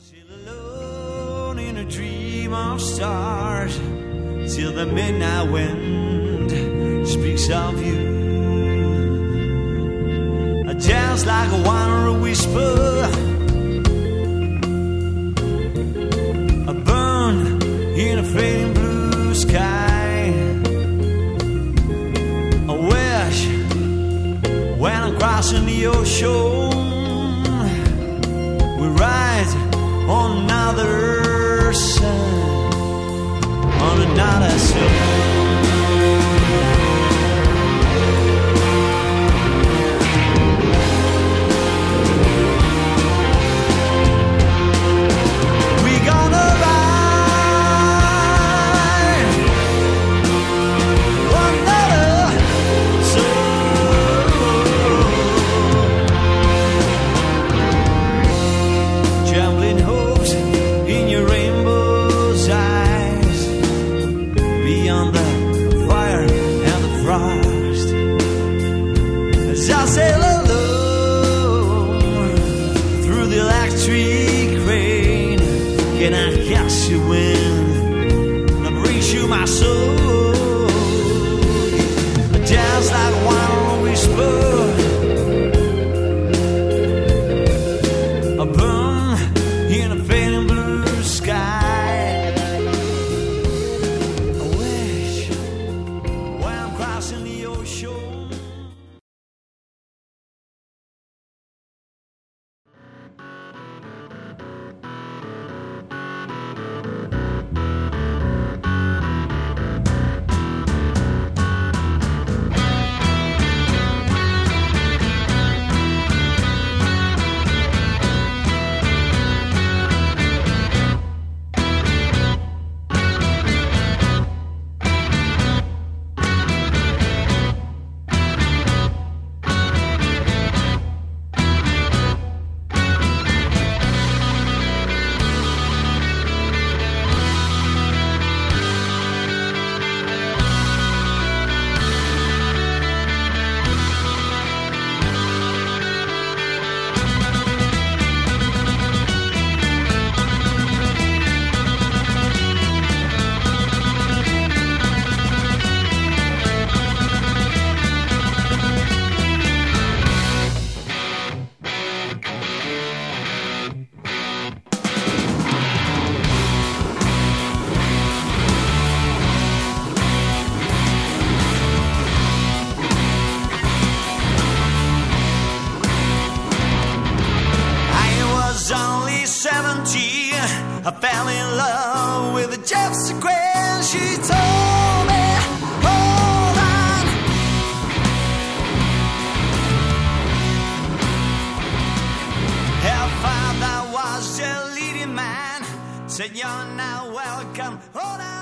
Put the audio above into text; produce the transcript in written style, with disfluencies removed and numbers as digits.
Still alone in a dream of stars, till the midnight wind speaks of you. Just like a wanderer whisper, I burn in a fading blue sky. I wish when I'm crossing the ocean, we ride on another side, on another side. I fell in love with a gypsy queen. She told me, hold on. Her father was the leading man, said you're not welcome, hold on.